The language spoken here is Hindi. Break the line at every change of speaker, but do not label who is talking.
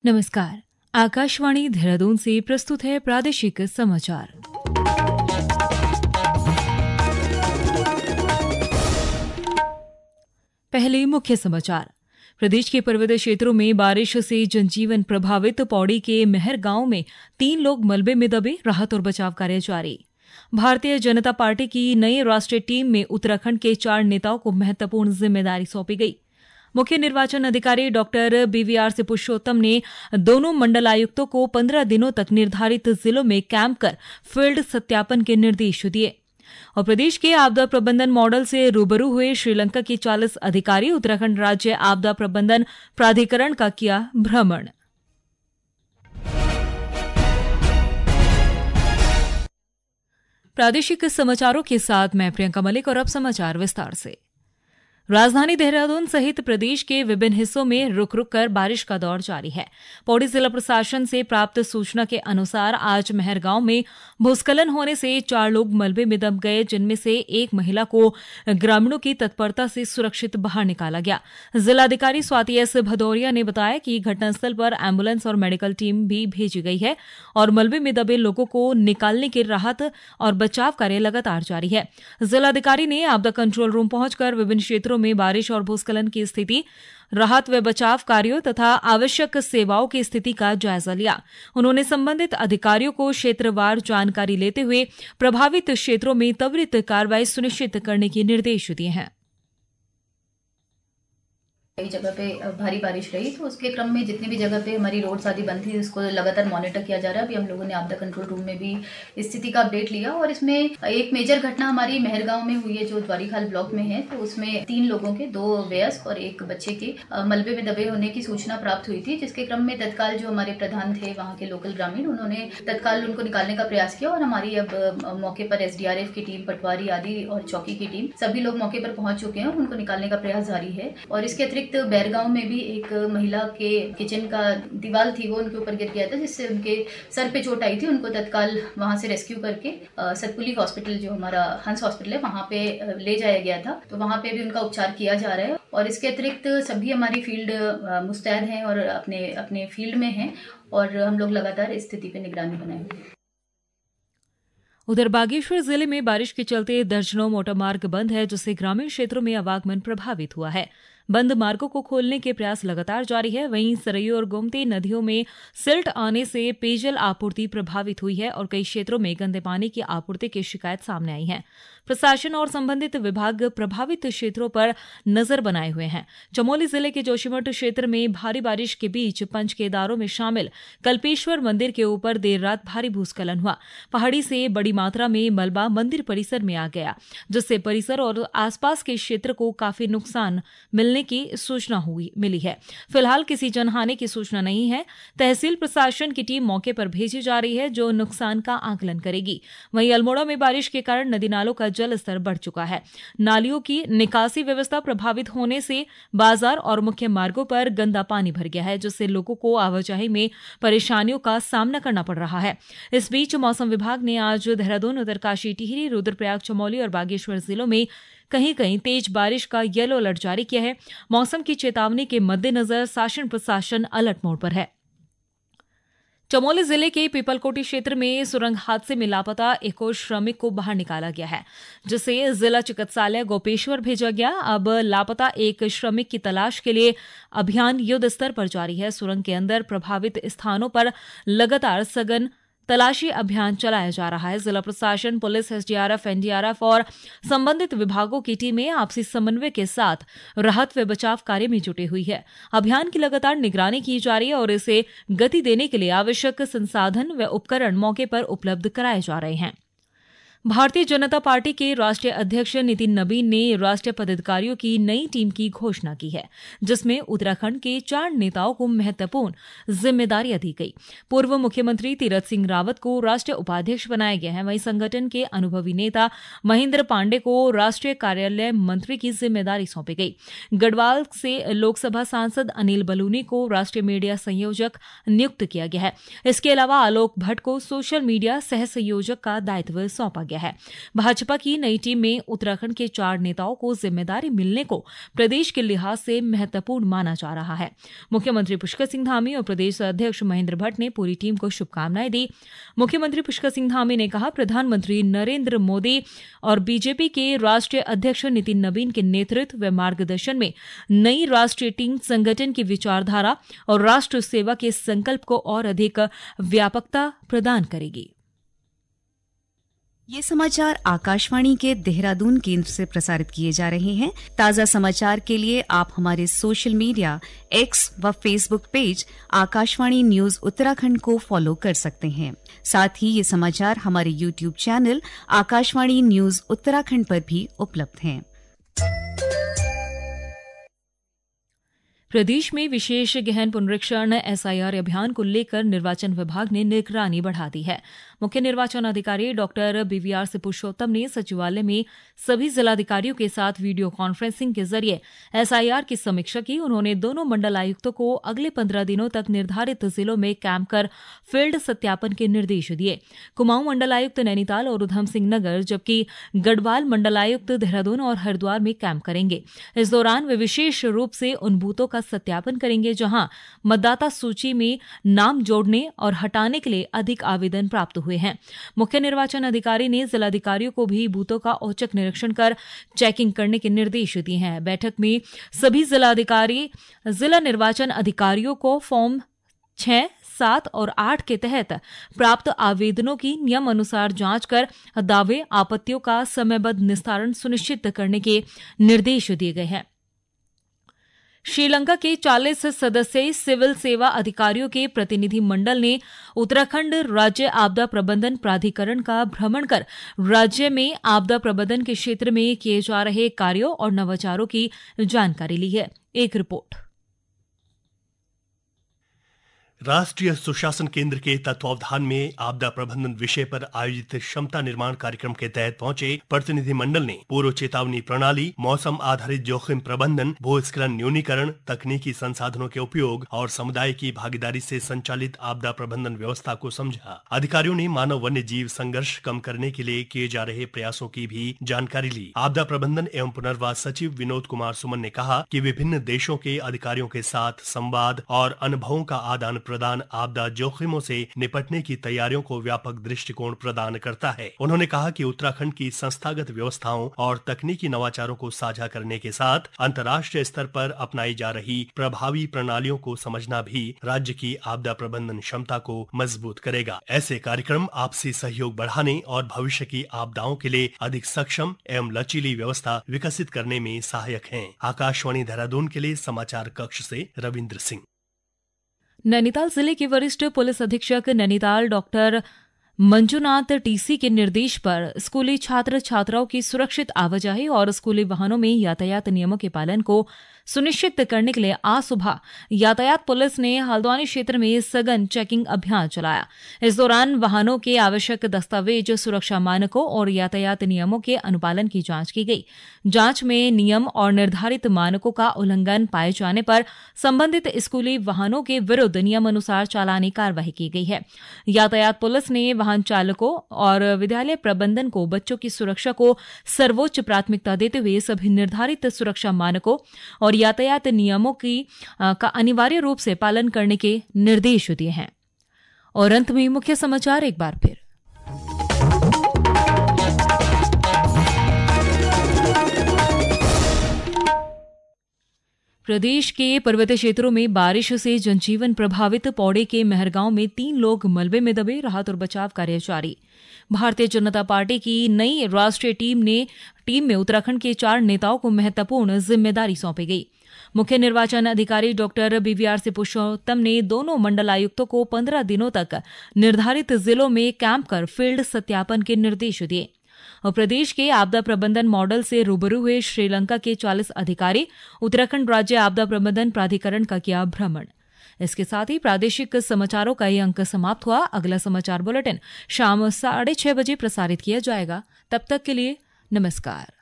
नमस्कार। आकाशवाणी देहरादून से प्रस्तुत है प्रादेशिक समाचार। पहले मुख्य समाचार। प्रदेश के पर्वतीय क्षेत्रों में बारिश से जनजीवन प्रभावित। पौड़ी के मेहर गांव में 3 लोग मलबे में दबे, राहत और बचाव कार्य जारी। भारतीय जनता पार्टी की नई राष्ट्रीय टीम में उत्तराखंड के 4 नेताओं को महत्वपूर्ण जिम्मेदारी सौंपी गई। मुख्य निर्वाचन अधिकारी डॉक्टर BVR पुरुषोत्तम ने दोनों मंडलायुक्तों को 15 दिनों तक निर्धारित जिलों में कैंप कर फील्ड सत्यापन के निर्देश दिए। और प्रदेश के आपदा प्रबंधन मॉडल से रूबरू हुए श्रीलंका के 40 अधिकारी। उत्तराखंड राज्य आपदा प्रबंधन प्राधिकरण का किया भ्रमण। प्रादेशिक समाचारों के साथ मैं प्रियंका मलिक और अब समाचार विस्तार से। राजधानी देहरादून सहित प्रदेश के विभिन्न हिस्सों में रुक रुक कर बारिश का दौर जारी है। पौड़ी जिला प्रशासन से प्राप्त सूचना के अनुसार आज मेहर गांव में भूस्खलन होने से 4 लोग मलबे में दब गए, जिनमें से एक महिला को ग्रामीणों की तत्परता से सुरक्षित बाहर निकाला गया। जिलाधिकारी स्वाति S भदौरिया ने बताया कि घटनास्थल पर एम्बुलेंस और मेडिकल टीम भी भेजी गई है और मलबे में दबे लोगों को निकालने की राहत और बचाव कार्य लगातार जारी है। जिलाधिकारी ने आपदा कंट्रोल रूम पहुंचकर विभिन्न क्षेत्रों में बारिश और भूस्खलन की स्थिति, राहत व बचाव कार्यों तथा आवश्यक सेवाओं की स्थिति का जायजा लिया। उन्होंने संबंधित अधिकारियों को क्षेत्रवार जानकारी लेते हुए प्रभावित क्षेत्रों में त्वरित कार्रवाई सुनिश्चित करने के निर्देश दिए हैं।
कई जगह पे भारी बारिश रही, तो उसके क्रम में जितनी भी जगह पे हमारी रोड्स आदि बंद थी, इसको लगातार मॉनिटर किया जा रहा है। अभी हम लोगों ने आपदा कंट्रोल रूम में भी स्थिति का अपडेट लिया और इसमें एक मेजर घटना हमारी मेहर गांव में हुई है, जो द्वारीखाल ब्लॉक में है। तो उसमें 3 लोगों के, 2 वयस्क और 1 बच्चे के मलबे में दबे होने की सूचना प्राप्त हुई थी, जिसके क्रम में तत्काल जो हमारे प्रधान थे वहाँ के लोकल ग्रामीण, उन्होंने तत्काल उनको निकालने का प्रयास किया और हमारी अब मौके पर SDRF की टीम, पटवारी आदि और चौकी की टीम, सभी लोग मौके पर पहुंच चुके हैं और उनको निकालने का प्रयास जारी है। और इसके अतिरिक्त बैरगांव में भी एक महिला के किचन का दीवार थी, वो उनके ऊपर गिर गया था, जिससे उनके सर पे चोट आई थी। उनको तत्काल वहां से रेस्क्यू करके सतपुली हॉस्पिटल, जो हमारा हंस हॉस्पिटल है, वहां पे ले जाया गया था। तो वहां पे भी उनका उपचार किया जा रहा है। और इसके अतिरिक्त सभी हमारी फील्ड मुस्तैद हैं और अपने फील्ड में हैं और हम लोग लगातार स्थिति पे निगरानी बनाए हुए हैं।
उधर बागेश्वर जिले में बारिश के चलते दर्जनों मोटरमार्ग बंद है, जिससे ग्रामीण क्षेत्रों में आवागमन प्रभावित हुआ है। बंद मार्गों को खोलने के प्रयास लगातार जारी है। वहीं सरयू और गोमती नदियों में सिल्ट आने से पेयजल आपूर्ति प्रभावित हुई है और कई क्षेत्रों में गंदे पानी की आपूर्ति की शिकायत सामने आई है। प्रशासन और संबंधित विभाग प्रभावित क्षेत्रों पर नजर बनाए हुए हैं। चमोली जिले के जोशीमठ क्षेत्र में भारी बारिश के बीच पंच केदारों में शामिल कल्पेश्वर मंदिर के ऊपर देर रात भारी भूस्खलन हुआ। पहाड़ी से बड़ी मात्रा में मलबा मंदिर परिसर में आ गया, जिससे परिसर और आसपास के क्षेत्र को काफी नुकसान मिलने की सूचना मिली है। फिलहाल किसी जनहानि की सूचना नहीं है। तहसील प्रशासन की टीम मौके पर भेजी जा रही है, जो नुकसान का आकलन करेगी। वहीं अल्मोड़ा में बारिश के कारण नदी नालों का जल स्तर बढ़ चुका है। नालियों की निकासी व्यवस्था प्रभावित होने से बाजार और मुख्य मार्गों पर गंदा पानी भर गया है, जिससे लोगों को आवाजाही में परेशानियों का सामना करना पड़ रहा है। इस बीच मौसम विभाग ने आज देहरादून, उत्तरकाशी, टिहरी, रुद्रप्रयाग, चमोली और बागेश्वर जिलों में कहीं कहीं तेज बारिश का येलो अलर्ट जारी किया है। मौसम की चेतावनी के मद्देनजर शासन प्रशासन अलर्ट मोड पर है। चमोली जिले के पीपलकोटी क्षेत्र में सुरंग हादसे में लापता एक और श्रमिक को बाहर निकाला गया है, जिसे जिला चिकित्सालय गोपेश्वर भेजा गया। अब लापता एक श्रमिक की तलाश के लिए अभियान युद्ध स्तर पर जारी है। सुरंग के अंदर प्रभावित स्थानों पर लगातार सघन तलाशी अभियान चलाया जा रहा है। जिला प्रशासन, पुलिस, SDRF, NDRF और संबंधित विभागों की टीमें आपसी समन्वय के साथ राहत व बचाव कार्य में जुटी हुई है। अभियान की लगातार निगरानी की जा रही है और इसे गति देने के लिए आवश्यक संसाधन व उपकरण मौके पर उपलब्ध कराए जा रहे हैं। भारतीय जनता पार्टी के राष्ट्रीय अध्यक्ष नितिन नबीन ने राष्ट्रीय पदाधिकारियों की नई टीम की घोषणा की है, जिसमें उत्तराखंड के 4 नेताओं को महत्वपूर्ण जिम्मेदारियां दी गई। पूर्व मुख्यमंत्री तीरथ सिंह रावत को राष्ट्रीय उपाध्यक्ष बनाया गया है। वहीं संगठन के अनुभवी नेता महेंद्र पांडे को राष्ट्रीय कार्यालय मंत्री की जिम्मेदारी सौंपी गई। गढ़वाल से लोकसभा सांसद अनिल बलूनी को राष्ट्रीय मीडिया संयोजक नियुक्त किया गया है। इसके अलावा आलोक भट्ट को सोशल मीडिया सह संयोजक का दायित्व सौंपा गया किया है। भाजपा की नई टीम में उत्तराखंड के 4 नेताओं को जिम्मेदारी मिलने को प्रदेश के लिहाज से महत्वपूर्ण माना जा रहा है। मुख्यमंत्री पुष्कर सिंह धामी और प्रदेश अध्यक्ष महेंद्र भट्ट ने पूरी टीम को शुभकामनाएं दी। मुख्यमंत्री पुष्कर सिंह धामी ने कहा, प्रधानमंत्री नरेंद्र मोदी और बीजेपी के राष्ट्रीय अध्यक्ष नितिन नवीन के नेतृत्व व मार्गदर्शन में नई राष्ट्रीय टीम संगठन की विचारधारा और राष्ट्र सेवा के संकल्प को और अधिक व्यापकता प्रदान करेगी।
ये समाचार आकाशवाणी के देहरादून केंद्र से प्रसारित किए जा रहे हैं। ताजा समाचार के लिए आप हमारे सोशल मीडिया एक्स व Facebook page Akashvani news Uttarakhand को फॉलो कर सकते हैं। साथ ही ये समाचार हमारे YouTube channel Akashvani news Uttarakhand पर भी उपलब्ध हैं।
प्रदेश में विशेष गहन पुनरीक्षण एसआईआर अभियान को लेकर निर्वाचन विभाग ने निगरानी बढ़ा दी है। मुख्य निर्वाचन अधिकारी डॉक्टर बीवीआर से पुरुषोत्तम ने सचिवालय में सभी जिलाधिकारियों के साथ वीडियो कॉन्फ्रेंसिंग के जरिए एसआईआर की समीक्षा की। उन्होंने दोनों मंडल आयुक्तों को अगले 15 दिनों तक निर्धारित जिलों में कैंप कर फील्ड सत्यापन के निर्देश दिए। कुमाऊं मंडल आयुक्त नैनीताल और उधम सिंह नगर, जबकि गढ़वाल मंडल आयुक्त देहरादून और हरिद्वार में कैंप करेंगे। इस दौरान वे विशेष रूप से उन बूथों का सत्यापन करेंगे जहां मतदाता सूची में नाम जोड़ने और हटाने के लिए अधिक आवेदन प्राप्त हुए हैं। मुख्य निर्वाचन अधिकारी ने जिलाधिकारियों को भी बूथों का औचक निरीक्षण कर चेकिंग करने के निर्देश दिए हैं। बैठक में सभी जिलाधिकारी जिला निर्वाचन अधिकारियों को फॉर्म 6, 7 और 8 के तहत प्राप्त आवेदनों की नियम अनुसार जांच कर दावे आपत्तियों का समयबद्ध निस्तारण सुनिश्चित करने के निर्देश दिए गए हैं। श्रीलंका के 40 सदस्यीय सिविल सेवा अधिकारियों के प्रतिनिधि मंडल ने उत्तराखंड राज्य आपदा प्रबंधन प्राधिकरण का भ्रमण कर राज्य में आपदा प्रबंधन के क्षेत्र में किए जा रहे कार्यों और नवाचारों की जानकारी ली है। एक रिपोर्ट।
राष्ट्रीय सुशासन केंद्र के तत्वावधान में आपदा प्रबंधन विषय पर आयोजित क्षमता निर्माण कार्यक्रम के तहत पहुंचे प्रतिनिधि मंडल ने पूर्व चेतावनी प्रणाली, मौसम आधारित जोखिम प्रबंधन, भूस्खलन न्यूनीकरण, तकनीकी संसाधनों के उपयोग और समुदाय की भागीदारी से संचालित आपदा प्रबंधन व्यवस्था को समझा। अधिकारियों ने मानव वन्य जीव संघर्ष कम करने के लिए किए जा रहे प्रयासों की भी जानकारी ली। आपदा प्रबंधन एवं पुनर्वास सचिव विनोद कुमार सुमन ने कहा कि विभिन्न देशों के अधिकारियों के साथ संवाद और अनुभवों का आदान प्रदान आपदा जोखिमों से निपटने की तैयारियों को व्यापक दृष्टिकोण प्रदान करता है। उन्होंने कहा कि उत्तराखंड की संस्थागत व्यवस्थाओं और तकनीकी नवाचारों को साझा करने के साथ अंतर्राष्ट्रीय स्तर पर अपनाई जा रही प्रभावी प्रणालियों को समझना भी राज्य की आपदा प्रबंधन क्षमता को मजबूत करेगा। ऐसे कार्यक्रम आपसी सहयोग बढ़ाने और भविष्य की आपदाओं के लिए अधिक सक्षम एवं लचीली व्यवस्था विकसित करने में सहायक हैं। आकाशवाणी देहरादून के लिए समाचार कक्ष से रविंद्र सिंह।
नैनीताल जिले के वरिष्ठ पुलिस अधीक्षक नैनीताल डॉक्टर मंजुनाथ टीसी के निर्देश पर स्कूली छात्र छात्राओं की सुरक्षित आवाजाही और स्कूली वाहनों में यातायात नियमों के पालन को सुनिश्चित करने के लिए आज सुबह यातायात पुलिस ने हल्द्वानी क्षेत्र में सघन चेकिंग अभियान चलाया। इस दौरान वाहनों के आवश्यक दस्तावेज, सुरक्षा मानकों और यातायात नियमों के अनुपालन की जांच की गई। जांच में नियम और निर्धारित मानकों का उल्लंघन पाए जाने पर संबंधित स्कूली वाहनों के विरुद्ध नियमानुसार चालानी कार्रवाई की गई है। यातायात पुलिस ने वाहन चालकों और विद्यालय प्रबंधन को बच्चों की सुरक्षा को सर्वोच्च प्राथमिकता देते हुए सभी निर्धारित सुरक्षा मानकों और यातायात नियमों का अनिवार्य रूप से पालन करने के निर्देश दिए हैं। और अंत में मुख्य समाचार एक बार फिर। प्रदेश के पर्वतीय क्षेत्रों में बारिश से जनजीवन प्रभावित। पौड़ी के मेहरगांव में 3 लोग मलबे में दबे। राहत और बचाव कार्य जारी। भारतीय जनता पार्टी की नई राष्ट्रीय टीम में उत्तराखंड के 4 नेताओं को महत्वपूर्ण जिम्मेदारी सौंपी गई। मुख्य निर्वाचन अधिकारी डॉक्टर बीवीआर से पुरुषोत्तम ने दोनों मंडल आयुक्तों को 15 दिनों तक निर्धारित जिलों में कैंप कर फील्ड सत्यापन के निर्देश दिए। और प्रदेश के आपदा प्रबंधन मॉडल से रूबरू हुए श्रीलंका के 40 अधिकारी उत्तराखंड राज्य आपदा प्रबंधन प्राधिकरण का किया भ्रमण। इसके साथ ही प्रादेशिक समाचारों का ये अंक समाप्त हुआ। अगला समाचार बुलेटिन शाम 6:30 बजे प्रसारित किया जाएगा। तब तक के लिए नमस्कार।